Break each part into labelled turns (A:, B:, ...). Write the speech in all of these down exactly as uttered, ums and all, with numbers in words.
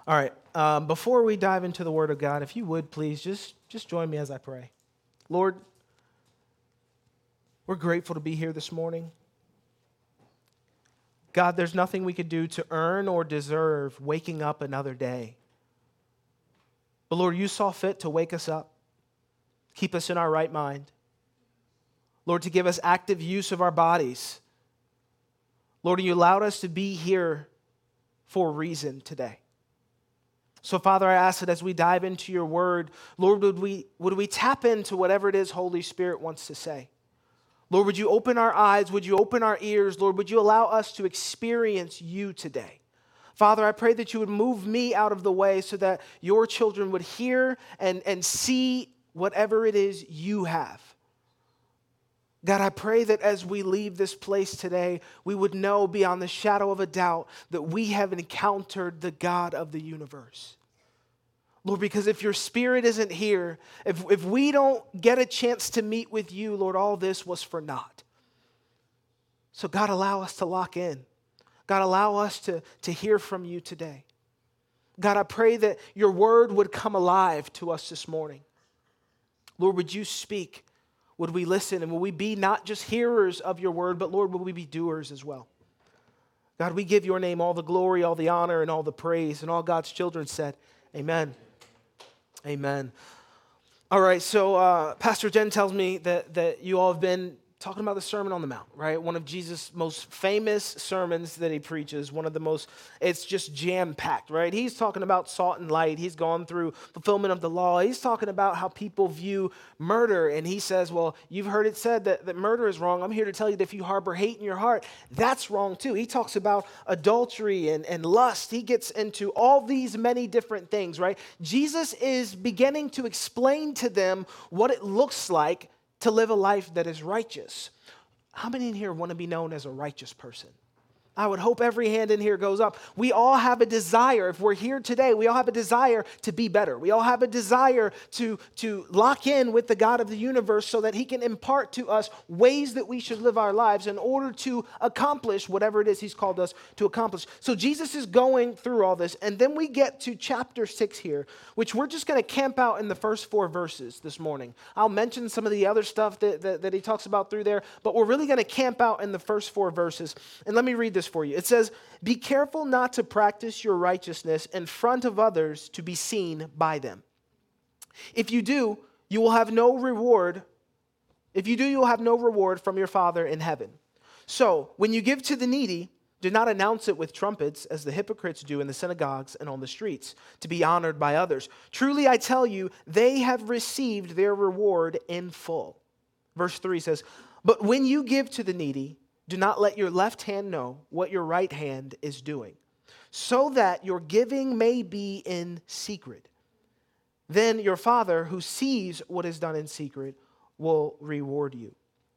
A: All right, um, before we dive into the Word of God, if you would please just, just join me as I pray. Lord, we're grateful to be here this morning. God, there's nothing we could do to earn or deserve waking up another day. But Lord, you saw fit to wake us up, keep us in our right mind. Lord, to give us active use of our bodies. Lord, you allowed us to be here for a reason today. So, Father, I ask that as we dive into your word, Lord, would we, would we tap into whatever it is Holy Spirit wants to say? Lord, would you open our eyes? Would you open our ears? Lord, would you allow us to experience you today? Father, I pray that you would move me out of the way so that your children would hear and, and see whatever it is you have. God, I pray that as we leave this place today, we would know beyond the shadow of a doubt that we have encountered the God of the universe. Lord, because if your spirit isn't here, if, if we don't get a chance to meet with you, Lord, all this was for naught. So God, allow us to lock in. God, allow us to, to hear from you today. God, I pray that your word would come alive to us this morning. Lord, would you speak? Would we listen? And will we be not just hearers of your word, but Lord, will we be doers as well? God, we give your name all the glory, all the honor, and all the praise. And all God's children said, amen. Amen. All right, so uh, Pastor Jen tells me that, that you all have been talking about the Sermon on the Mount, right? One of Jesus' most famous sermons that he preaches, one of the most, it's just jam-packed, right? He's talking about salt and light. He's gone through fulfillment of the law. He's talking about how people view murder, and he says, well, you've heard it said that, that murder is wrong. I'm here to tell you that if you harbor hate in your heart, that's wrong too. He talks about adultery and, and lust. He gets into all these many different things, right? Jesus is beginning to explain to them what it looks like to live a life that is righteous. How many in here want to be known as a righteous person? I would hope every hand in here goes up. We all have a desire. If we're here today, we all have a desire to be better. We all have a desire to, to lock in with the God of the universe so that he can impart to us ways that we should live our lives in order to accomplish whatever it is he's called us to accomplish. So Jesus is going through all this, and then we get to chapter six here, which we're just going to camp out in the first four verses this morning. I'll mention some of the other stuff that, that, that he talks about through there, but we're really going to camp out in the first four verses. And let me read this for you. It says, "Be careful not to practice your righteousness in front of others to be seen by them. If you do, you will have no reward. If you do, you will have no reward from your Father in heaven. So, when you give to the needy, do not announce it with trumpets as the hypocrites do in the synagogues and on the streets, to be honored by others. Truly, I tell you, they have received their reward in full." Verse three says, "But when you give to the needy, do not let your left hand know what your right hand is doing, so that your giving may be in secret. Then your Father who sees what is done in secret will reward you."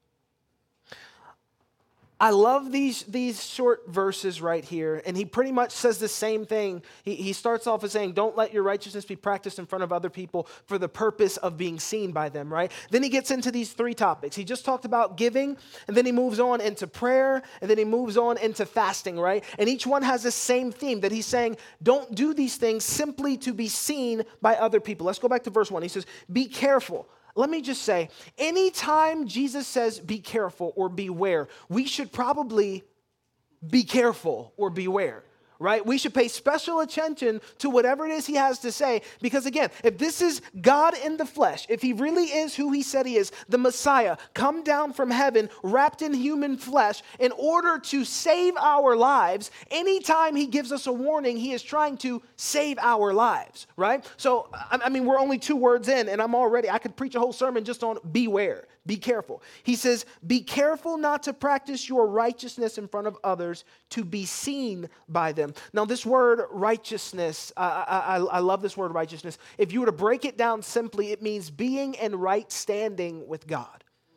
A: I love these, these short verses right here, and he pretty much says the same thing. He, he starts off as saying, don't let your righteousness be practiced in front of other people for the purpose of being seen by them, right? Then he gets into these three topics. He just talked about giving, and then he moves on into prayer, and then he moves on into fasting, right? And each one has the same theme that he's saying, don't do these things simply to be seen by other people. Let's go back to verse one. He says, be careful. Let me just say, anytime Jesus says be careful or beware, we should probably be careful or beware, right? We should pay special attention to whatever it is he has to say, because again, if this is God in the flesh, if he really is who he said he is, the Messiah, come down from heaven, wrapped in human flesh, in order to save our lives, anytime he gives us a warning, he is trying to save our lives, right? So, I mean, we're only two words in, and I'm already, I could preach a whole sermon just on beware. Be careful. He says, be careful not to practice your righteousness in front of others to be seen by them. Now, this word righteousness, I, I, I love this word righteousness. If you were to break it down simply, it means being in right standing with God.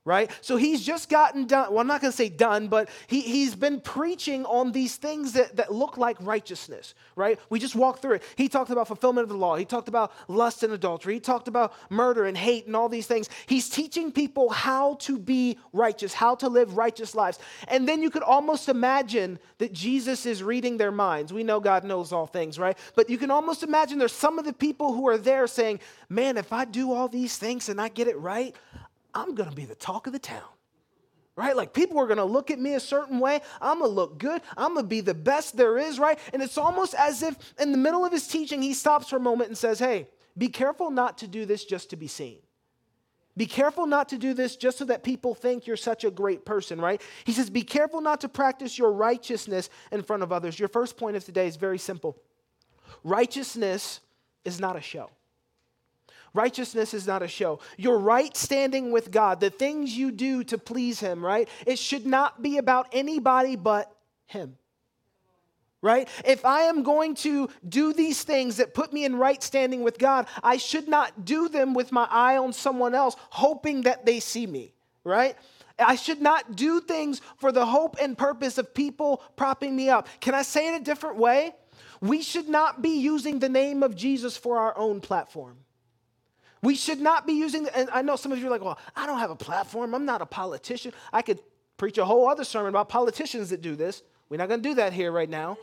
A: right? So he's just gotten done. Well, I'm not going to say done, but he, he's been preaching on these things that, that look like righteousness, right? We just walked through it. He talked about fulfillment of the law. He talked about lust and adultery. He talked about murder and hate and all these things. He's teaching people how to be righteous, how to live righteous lives. And then you could almost imagine that Jesus is reading their minds. We know God knows all things, right? But you can almost imagine there's some of the people who are there saying, man, if I do all these things and I get it right, I'm going to be the talk of the town, right? Like people are going to look at me a certain way. I'm going to look good. I'm going to be the best there is, right? And it's almost as if in the middle of his teaching, he stops for a moment and says, hey, be careful not to do this just to be seen. Be careful not to do this just so that people think you're such a great person, right? He says, be careful not to practice your righteousness in front of others. Your first point of today is very simple. Righteousness is not a show. Righteousness is not a show. Your right standing with God, the things you do to please him, right? It should not be about anybody but him, right? If I am going to do these things that put me in right standing with God, I should not do them with my eye on someone else, hoping that they see me, right? I should not do things for the hope and purpose of people propping me up. Can I say it a different way? We should not be using the name of Jesus for our own platform. We should not be using, and I know some of you are like, well, I don't have a platform. I'm not a politician. I could preach a whole other sermon about politicians that do this. We're not going to do that here right now.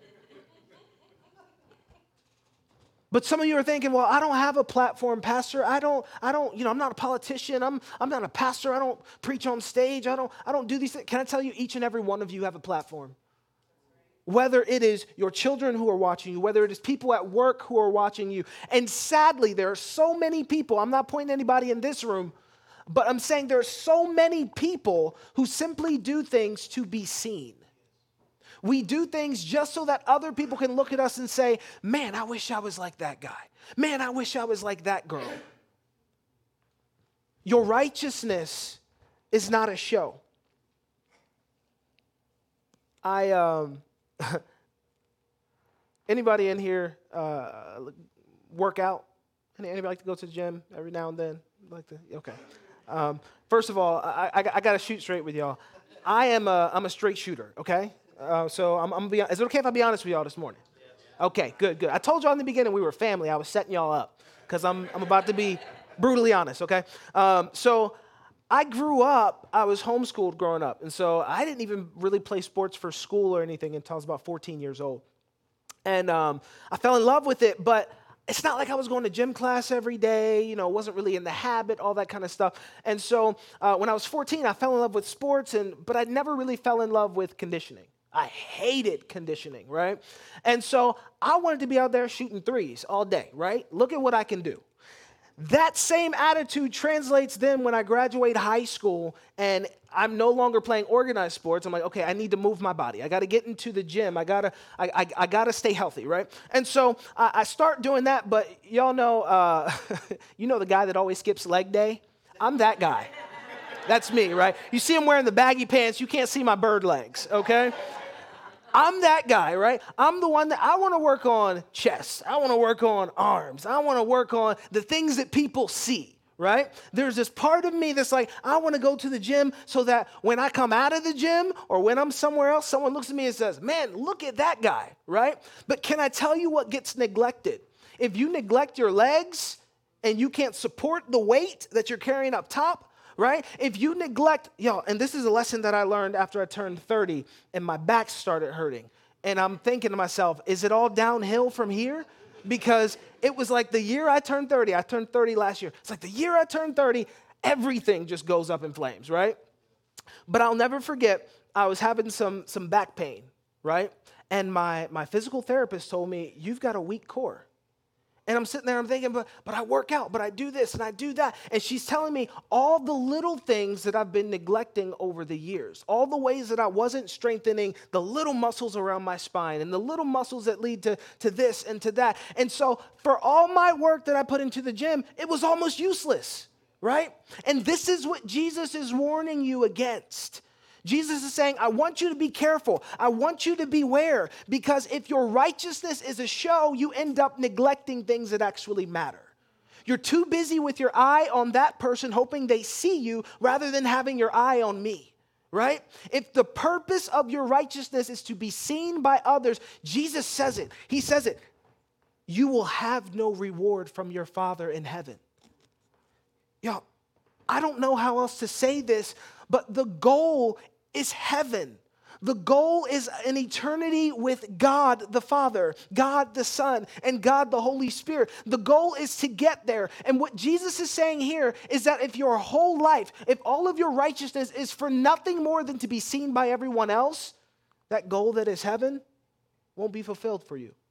A: But some of you are thinking, well, I don't have a platform, Pastor. I don't, I don't, you know, I'm not a politician. I'm, I'm not a pastor. I don't preach on stage. I don't, I don't do these things. Can I tell you, each and every one of you have a platform? Whether it is your children who are watching you, whether it is people at work who are watching you. And sadly, there are so many people, I'm not pointing anybody in this room, but I'm saying there are so many people who simply do things to be seen. We do things just so that other people can look at us and say, man, I wish I was like that guy. Man, I wish I was like that girl. Your righteousness is not a show. I, um... Anybody in here uh, work out? Anybody like to go to the gym every now and then? Like to? Okay. Um, first of all, I, I, I got to shoot straight with y'all. I am a I'm a straight shooter. Okay. Uh, so I'm, I'm be, is it okay if I be honest with y'all this morning? Okay. Good. Good. I told y'all in the beginning we were family. I was setting y'all up because I'm I'm about to be brutally honest. Okay. Um, so. I grew up, I was homeschooled growing up, and so I didn't even really play sports for school or anything until I was about fourteen years old. And um, I fell in love with it, but it's not like I was going to gym class every day, you know, wasn't really in the habit, all that kind of stuff. And so uh, when I was fourteen, I fell in love with sports, and but I never really fell in love with conditioning. I hated conditioning, right? And so I wanted to be out there shooting threes all day, right? Look at what I can do. That same attitude translates then when I graduate high school and I'm no longer playing organized sports. I'm like, okay, I need to move my body. I got to get into the gym. I got to I, I, I gotta stay healthy, right? And so I, I start doing that, but y'all know, uh, you know the guy that always skips leg day? I'm that guy. That's me, right? You see him wearing the baggy pants. You can't see my bird legs, okay? I'm that guy, right? I'm the one that I want to work on chest. I want to work on arms. I want to work on the things that people see, right? There's this part of me that's like, I want to go to the gym so that when I come out of the gym or when I'm somewhere else, someone looks at me and says, man, look at that guy, right? But can I tell you what gets neglected? If you neglect your legs and you can't support the weight that you're carrying up top, right? If you neglect, yo, and this is a lesson that I learned after I turned thirty and my back started hurting. And I'm thinking to myself, is it all downhill from here? Because it was like the year I turned thirty, I turned thirty last year. It's like the year I turned thirty, everything just goes up in flames, right? But I'll never forget, I was having some, some back pain, right? And my, my physical therapist told me, you've got a weak core. And I'm sitting there, I'm thinking, but, but I work out, but I do this and I do that. And she's telling me all the little things that I've been neglecting over the years, all the ways that I wasn't strengthening the little muscles around my spine and the little muscles that lead to, to this and to that. And so for all my work that I put into the gym, it was almost useless, right? And this is what Jesus is warning you against. Jesus is saying, I want you to be careful. I want you to beware, because if your righteousness is a show, you end up neglecting things that actually matter. You're too busy with your eye on that person, hoping they see you, rather than having your eye on me, right? If the purpose of your righteousness is to be seen by others, Jesus says it. He says it. You will have no reward from your Father in heaven. Y'all, I don't know how else to say this, but the goal is heaven. The goal is an eternity with God the Father, God the Son, and God the Holy Spirit. The goal is to get there. And what Jesus is saying here is that if your whole life, if all of your righteousness is for nothing more than to be seen by everyone else, that goal that is heaven won't be fulfilled for you.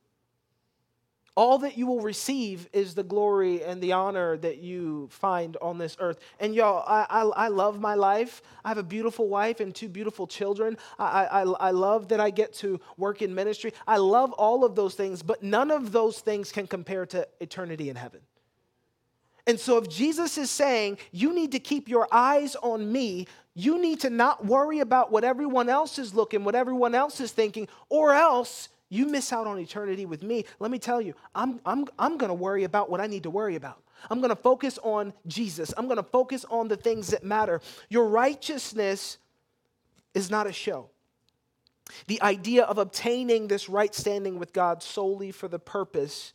A: All that you will receive is the glory and the honor that you find on this earth. And y'all, I, I, I love my life. I have a beautiful wife and two beautiful children. I, I, I love that I get to work in ministry. I love all of those things, but none of those things can compare to eternity in heaven. And so if Jesus is saying, you need to keep your eyes on me, you need to not worry about what everyone else is looking, what everyone else is thinking, or else you miss out on eternity with me. Let me tell you, I'm, I'm, I'm going to worry about what I need to worry about. I'm going to focus on Jesus. I'm going to focus on the things that matter. Your righteousness is not a show. The idea of obtaining this right standing with God solely for the purpose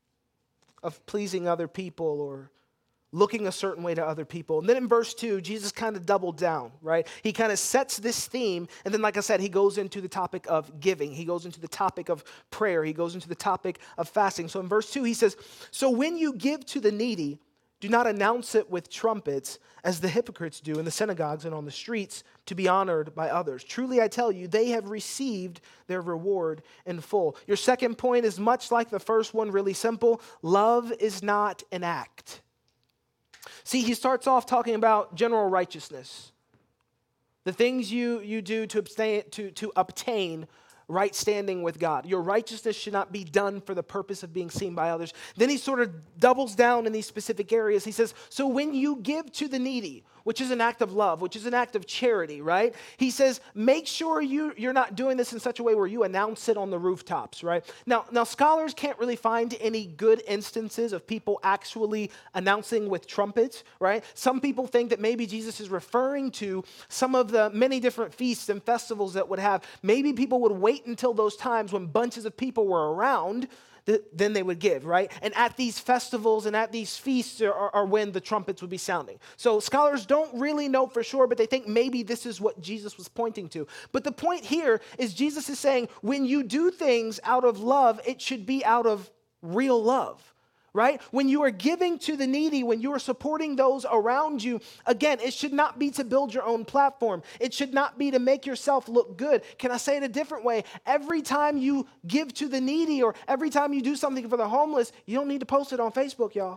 A: of pleasing other people or looking a certain way to other people. And then in verse two, Jesus kind of doubled down, right? He kind of sets this theme, and then like I said, he goes into the topic of giving. He goes into the topic of prayer. He goes into the topic of fasting. So in verse two, he says, so when you give to the needy, do not announce it with trumpets, as the hypocrites do in the synagogues and on the streets, to be honored by others. Truly, I tell you, they have received their reward in full. Your second point is much like the first one, really simple. Love is not an act. See, he starts off talking about general righteousness, the things you, you do to abstain, to, to obtain right standing with God. Your righteousness should not be done for the purpose of being seen by others. Then he sort of doubles down in these specific areas. He says, so when you give to the needy, which is an act of love, which is an act of charity, right? He says, make sure you, you're not doing this in such a way where you announce it on the rooftops, right? Now, now, scholars can't really find any good instances of people actually announcing with trumpets, right? Some people think that maybe Jesus is referring to some of the many different feasts and festivals that would have. Maybe people would wait until those times when bunches of people were around, then they would give, right? And at these festivals and at these feasts are, are when the trumpets would be sounding. So scholars don't really know for sure, but they think maybe this is what Jesus was pointing to. But the point here is Jesus is saying, when you do things out of love, it should be out of real love. Right? When you are giving to the needy, when you are supporting those around you, again, it should not be to build your own platform. It should not be to make yourself look good. Can I say it a different way? Every time you give to the needy or every time you do something for the homeless, you don't need to post it on Facebook, y'all.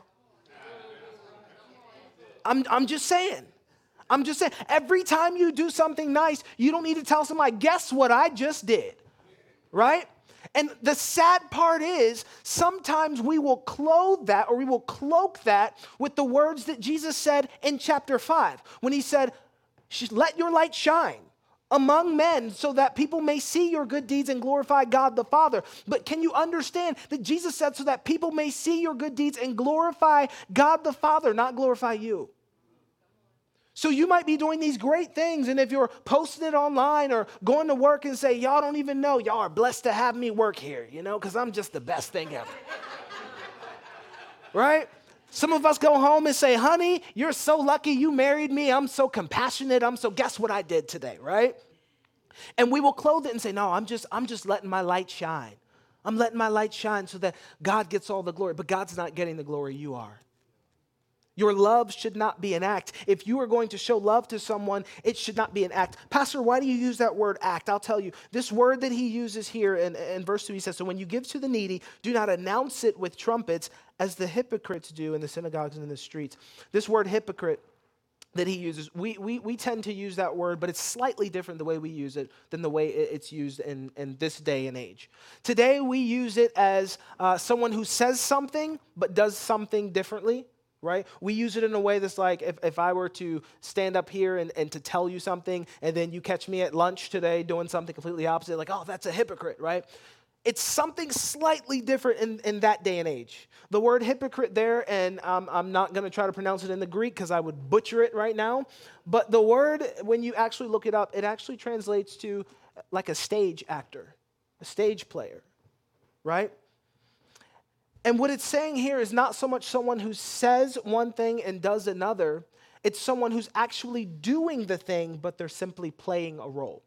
A: I'm, I'm just saying. I'm just saying. Every time you do something nice, you don't need to tell somebody, guess what I just did? Right? And the sad part is, sometimes we will clothe that or we will cloak that with the words that Jesus said in chapter five, when he said, let your light shine among men so that people may see your good deeds and glorify God the Father. But can you understand that Jesus said so that people may see your good deeds and glorify God the Father, not glorify you? So you might be doing these great things, and if you're posting it online or going to work and say, y'all don't even know, y'all are blessed to have me work here, you know, because I'm just the best thing ever. Right? Some of us go home and say, honey, you're so lucky you married me. I'm so compassionate. I'm so, guess what I did today, right? And we will clothe it and say, no, I'm just, I'm just letting my light shine. I'm letting my light shine so that God gets all the glory, but God's not getting the glory, you are. Your love should not be an act. If you are going to show love to someone, it should not be an act. Pastor, why do you use that word act? I'll tell you. This word that he uses here in, in verse two, he says, so when you give to the needy, do not announce it with trumpets as the hypocrites do in the synagogues and in the streets. This word hypocrite that he uses, we, we, we tend to use that word, but it's slightly different the way we use it than the way it's used in, in this day and age. Today, we use it as uh, someone who says something but does something differently. Right? We use it in a way that's like if, if I were to stand up here and, and to tell you something and then you catch me at lunch today doing something completely opposite, like, oh, that's a hypocrite, right? it's something slightly different in, in that day and age. The word hypocrite there, and um, I'm not going to try to pronounce it in the Greek because I would butcher it right now, but the word, when you actually look it up, it actually translates to like a stage actor, a stage player, right? And what it's saying here is not so much someone who says one thing and does another. It's someone who's actually doing the thing, but they're simply playing a role.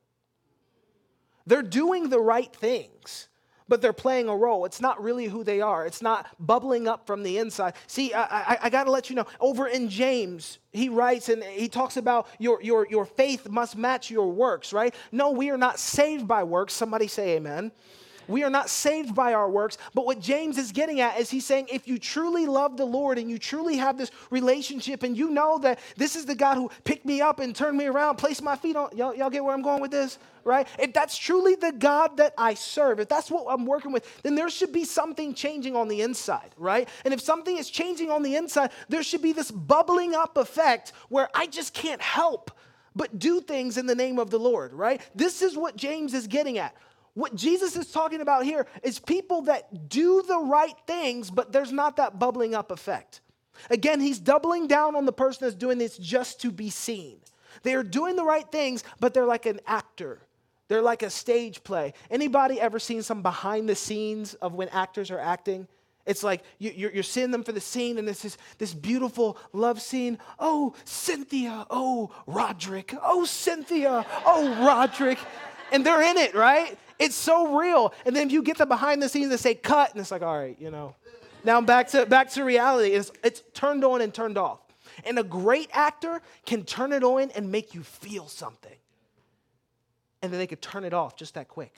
A: They're doing the right things, but they're playing a role. It's not really who they are. It's not bubbling up from the inside. See, I, I, I got to let you know, over in James, he writes and he talks about your, your, your faith must match your works, right? No, we are not saved by works. Somebody say amen. We are not saved by our works, but what James is getting at is he's saying if you truly love the Lord and you truly have this relationship and you know that this is the God who picked me up and turned me around, placed my feet on, y'all, y'all get where I'm going with this, right? If that's truly the God that I serve, if that's what I'm working with, then there should be something changing on the inside, right? And if something is changing on the inside, there should be this bubbling up effect where I just can't help but do things in the name of the Lord, right? This is what James is getting at. What Jesus is talking about here is people that do the right things, but there's not that bubbling up effect. Again, he's doubling down on the person that's doing this just to be seen. They're doing the right things, but they're like an actor. They're like a stage play. Anybody ever seen some behind the scenes of when actors are acting? It's like you, you're, you're seeing them for the scene, and it's this, this beautiful love scene. Oh, Cynthia. Oh, Roderick. Oh, Cynthia. Oh, Roderick. And they're in it, right? It's so real. And then if you get the behind the scenes that say cut, and it's like, all right, you know. Now back to back to reality. It's, it's turned on and turned off. And a great actor can turn it on and make you feel something. And then they could turn it off just that quick.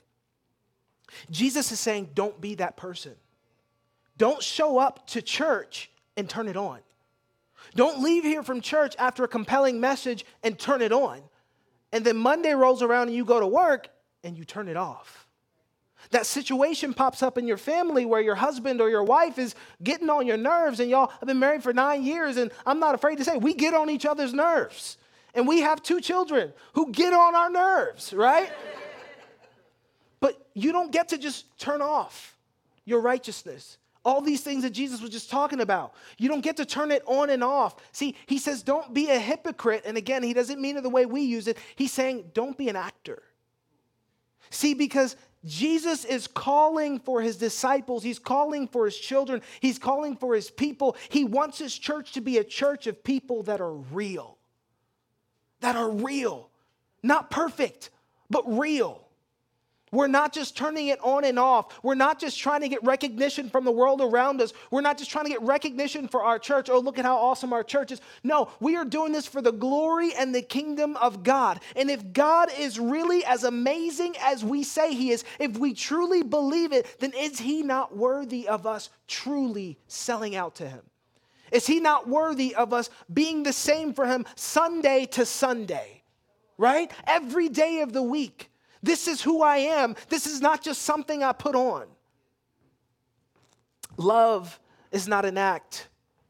A: Jesus is saying, don't be that person. Don't show up to church and turn it on. Don't leave here from church after a compelling message and turn it on. And then Monday rolls around and you go to work and you turn it off. That situation pops up in your family where your husband or your wife is getting on your nerves, and y'all have been married for nine years, and I'm not afraid to say we get on each other's nerves. And we have two children who get on our nerves, right? But you don't get to just turn off your righteousness. All these things that Jesus was just talking about. You don't get to turn it on and off. See, he says don't be a hypocrite. And again, he doesn't mean it the way we use it. He's saying don't be an actor. See, because Jesus is calling for his disciples. He's calling for his children. He's calling for his people. He wants his church to be a church of people that are real. That are real. Not perfect, but real. We're not just turning it on and off. We're not just trying to get recognition from the world around us. We're not just trying to get recognition for our church. Oh, look at how awesome our church is. No, we are doing this for the glory and the kingdom of God. And if God is really as amazing as we say he is, if we truly believe it, then is he not worthy of us truly selling out to him? Is he not worthy of us being the same for him Sunday to Sunday, right? Every day of the week. This is who I am. This is not just something I put on. Love is not an act.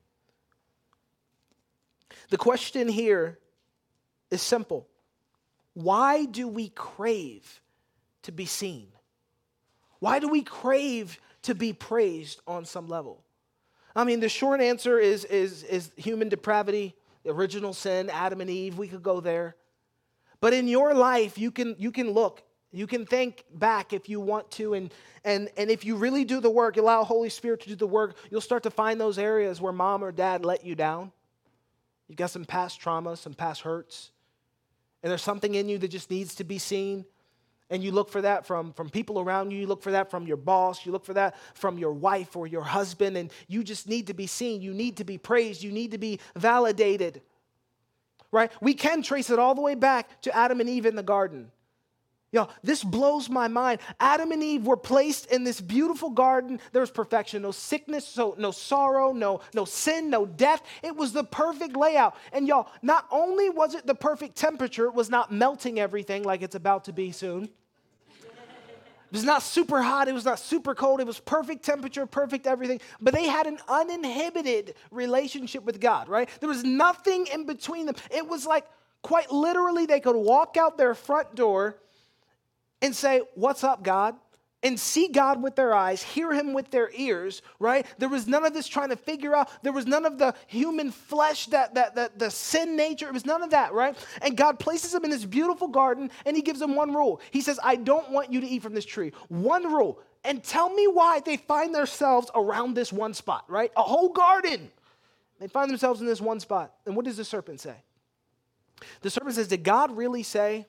A: The question here is simple. Why do we crave to be seen? Why do we crave to be praised on some level? I mean, the short answer is, is, is human depravity, the original sin, Adam and Eve. We could go there. But in your life, you can, you can look, you can think back if you want to, and, and, and if you really do the work, allow Holy Spirit to do the work, you'll start to find those areas where mom or dad let you down. You've got some past trauma, some past hurts, and there's something in you that just needs to be seen. And you look for that from, from people around you. You look for that from your boss. You look for that from your wife or your husband, and you just need to be seen. You need to be praised. You need to be validated. Right? We can trace it all the way back to Adam and Eve in the garden. Yo, this blows my mind. Adam and Eve were placed in this beautiful garden. There was perfection, no sickness, so no sorrow, no, no sin, no death. It was the perfect layout. And y'all, not only was it the perfect temperature, it was not melting everything like it's about to be soon. It was not super hot. It was not super cold. It was perfect temperature, perfect everything. But they had an uninhibited relationship with God, right? There was nothing in between them. It was like, quite literally, they could walk out their front door and say, "What's up, God?" and see God with their eyes, hear him with their ears, right? There was none of this trying to figure out. There was none of the human flesh, that, that, that the sin nature. It was none of that, right? And God places them in this beautiful garden, and he gives them one rule. He says, I don't want you to eat from this tree. One rule. And tell me why they find themselves around this one spot, right? A whole garden. They find themselves in this one spot. And what does the serpent say? The serpent says, did God really say?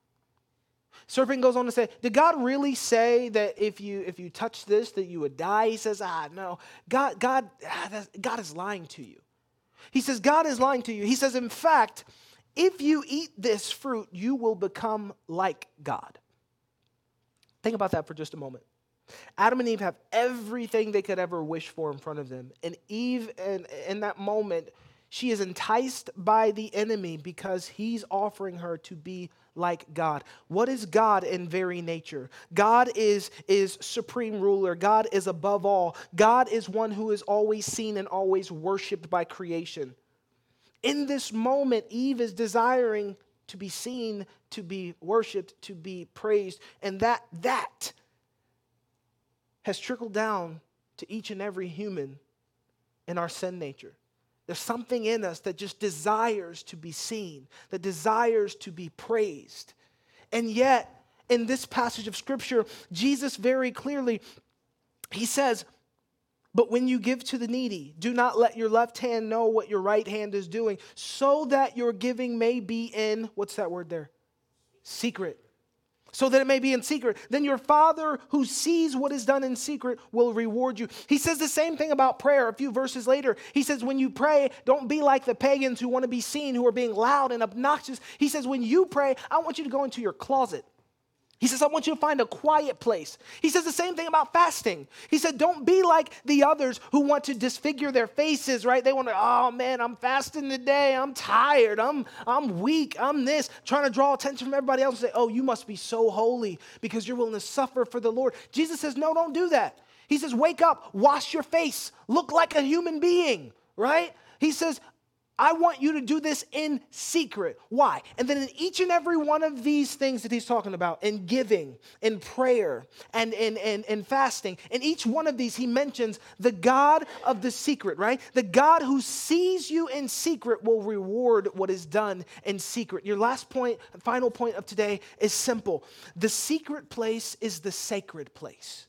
A: Serpent goes on to say, did God really say that if you if you touch this, that you would die? He says, ah, no. God, God, ah, God is lying to you. He says, God is lying to you. He says, in fact, if you eat this fruit, you will become like God. Think about that for just a moment. Adam and Eve have everything they could ever wish for in front of them. And Eve, in, in that moment, she is enticed by the enemy because he's offering her to be like God. What is God in very nature? God is, is supreme ruler. God is above all. God is one who is always seen and always worshiped by creation. In this moment, Eve is desiring to be seen, to be worshiped, to be praised. And that, that has trickled down to each and every human in our sin nature. There's something in us that just desires to be seen, that desires to be praised. And yet, in this passage of Scripture, Jesus very clearly, he says, but when you give to the needy, do not let your left hand know what your right hand is doing, so that your giving may be in, what's that word there? Secret. So that it may be in secret. Then your Father who sees what is done in secret will reward you. He says the same thing about prayer a few verses later. He says, when you pray, don't be like the pagans who want to be seen, who are being loud and obnoxious. He says, when you pray, I want you to go into your closet. He says, I want you to find a quiet place. He says the same thing about fasting. He said, don't be like the others who want to disfigure their faces, right? They want to, oh man, I'm fasting today. I'm tired. I'm, I'm weak. I'm this. Trying to draw attention from everybody else and say, oh, you must be so holy because you're willing to suffer for the Lord. Jesus says, no, don't do that. He says, wake up, wash your face, look like a human being, right? He says, I want you to do this in secret. Why? And then in each and every one of these things that he's talking about, in giving, in prayer, and in, in, in fasting, in each one of these he mentions the God of the secret, right? The God who sees you in secret will reward what is done in secret. Your last point, final point of today is simple. The secret place is the sacred place.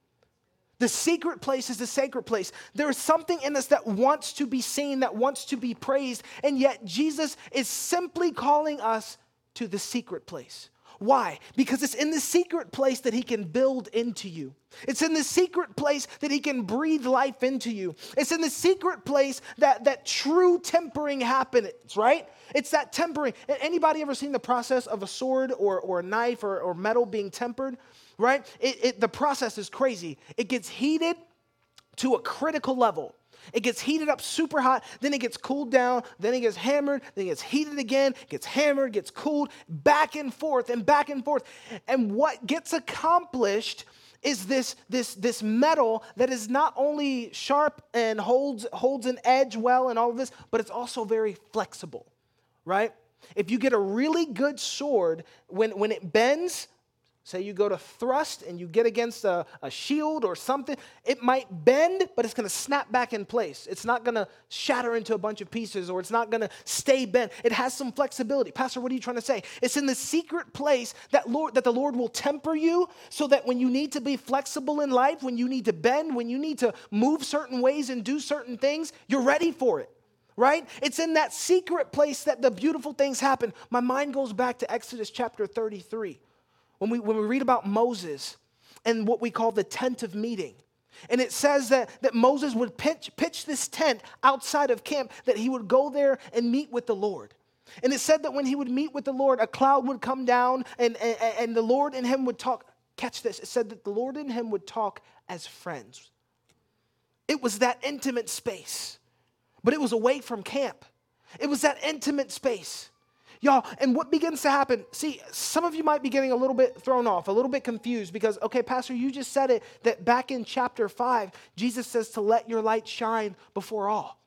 A: The secret place is the sacred place. There is something in us that wants to be seen, that wants to be praised, and yet Jesus is simply calling us to the secret place. Why? Because it's in the secret place that he can build into you. It's in the secret place that he can breathe life into you. It's in the secret place that, that true tempering happens, right? It's that tempering. Anybody ever seen the process of a sword or, or a knife or, or metal being tempered? Right? It, it, the process is crazy. It gets heated to a critical level. It gets heated up super hot, then it gets cooled down, then it gets hammered, then it gets heated again, gets hammered, gets cooled, back and forth and back and forth. And what gets accomplished is this, this, this metal that is not only sharp and holds, holds an edge well and all of this, but it's also very flexible, right? If you get a really good sword, when, when it bends, say you go to thrust and you get against a, a shield or something, it might bend, but it's going to snap back in place. It's not going to shatter into a bunch of pieces, or it's not going to stay bent. It has some flexibility. Pastor, what are you trying to say? It's in the secret place that Lord, that the Lord will temper you so that when you need to be flexible in life, when you need to bend, when you need to move certain ways and do certain things, you're ready for it. Right? It's in that secret place that the beautiful things happen. My mind goes back to Exodus chapter thirty-three. When we, when we read about Moses and what we call the tent of meeting. And it says that, that Moses would pitch, pitch this tent outside of camp, that he would go there and meet with the Lord. And it said that when he would meet with the Lord, a cloud would come down and, and, and the Lord and him would talk. Catch this. It said that the Lord and him would talk as friends. It was that intimate space. But it was away from camp. It was that intimate space. Y'all, and what begins to happen, see, some of you might be getting a little bit thrown off, a little bit confused because, okay, Pastor, you just said it, that back in chapter five, Jesus says to let your light shine before all.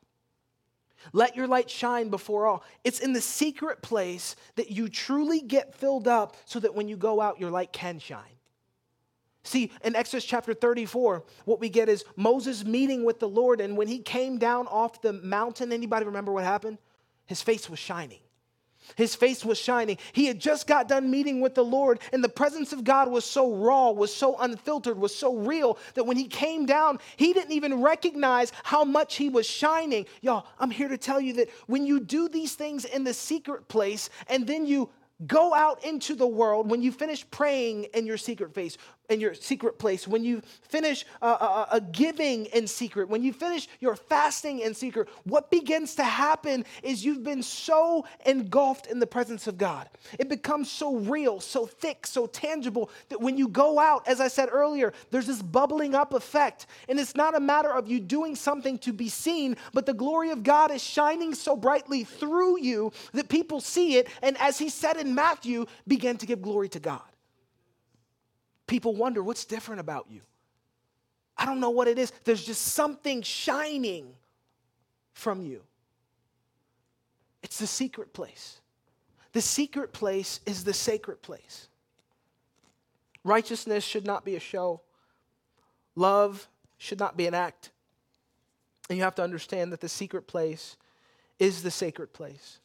A: Let your light shine before all. It's in the secret place that you truly get filled up so that when you go out, your light can shine. See, in Exodus chapter thirty-four, what we get is Moses meeting with the Lord, and when he came down off the mountain, anybody remember what happened? His face was shining. His face was shining. He had just got done meeting with the Lord, and the presence of God was so raw, was so unfiltered, was so real that when he came down, he didn't even recognize how much he was shining. Y'all, I'm here to tell you that when you do these things in the secret place and then you go out into the world, when you finish praying in your secret place, in your secret place, when you finish a uh, uh, uh, giving in secret, when you finish your fasting in secret, what begins to happen is you've been so engulfed in the presence of God. It becomes so real, so thick, so tangible that when you go out, as I said earlier, there's this bubbling up effect. And it's not a matter of you doing something to be seen, but the glory of God is shining so brightly through you that people see it. And as he said in Matthew, begin to give glory to God. People wonder, what's different about you? I don't know what it is. There's just something shining from you. It's the secret place. The secret place is the sacred place. Righteousness should not be a show. Love should not be an act. And you have to understand that the secret place is the sacred place.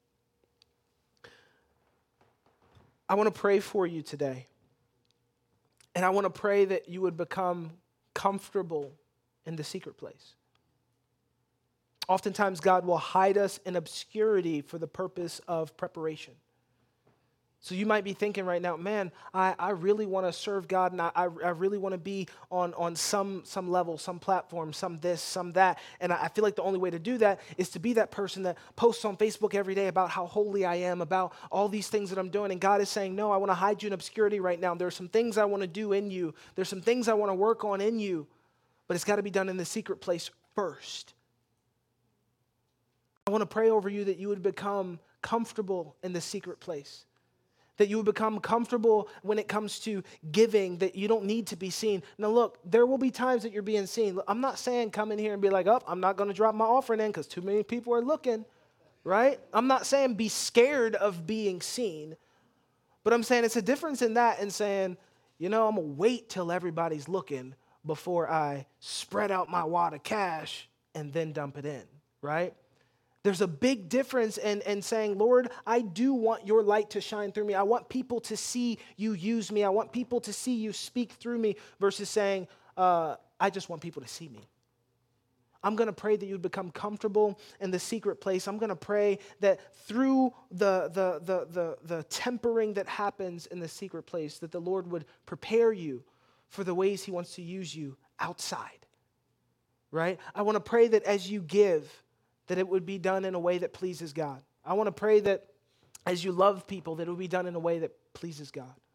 A: I want to pray for you today. And I want to pray that you would become comfortable in the secret place. Oftentimes, God will hide us in obscurity for the purpose of preparation. So you might be thinking right now, man, I, I really want to serve God, and I, I, I really want to be on, on some, some level, some platform, some this, some that. And I, I feel like the only way to do that is to be that person that posts on Facebook every day about how holy I am, about all these things that I'm doing. And God is saying, no, I want to hide you in obscurity right now. There are some things I want to do in you. There's some things I want to work on in you. But it's got to be done in the secret place first. I want to pray over you that you would become comfortable in the secret place. That you would become comfortable when it comes to giving, that you don't need to be seen. Now look, there will be times that you're being seen. Look, I'm not saying come in here and be like, oh, I'm not going to drop my offering in because too many people are looking, right? I'm not saying be scared of being seen. But I'm saying it's a difference in that and saying, you know, I'm going to wait till everybody's looking before I spread out my wad of cash and then dump it in, right? There's a big difference in, in saying, Lord, I do want your light to shine through me. I want people to see you use me. I want people to see you speak through me versus saying, uh, I just want people to see me. I'm going to pray that you'd become comfortable in the secret place. I'm going to pray that through the, the, the, the, the tempering that happens in the secret place, that the Lord would prepare you for the ways he wants to use you outside, right? I want to pray that as you give, that it would be done in a way that pleases God. I want to pray that as you love people, that it would be done in a way that pleases God.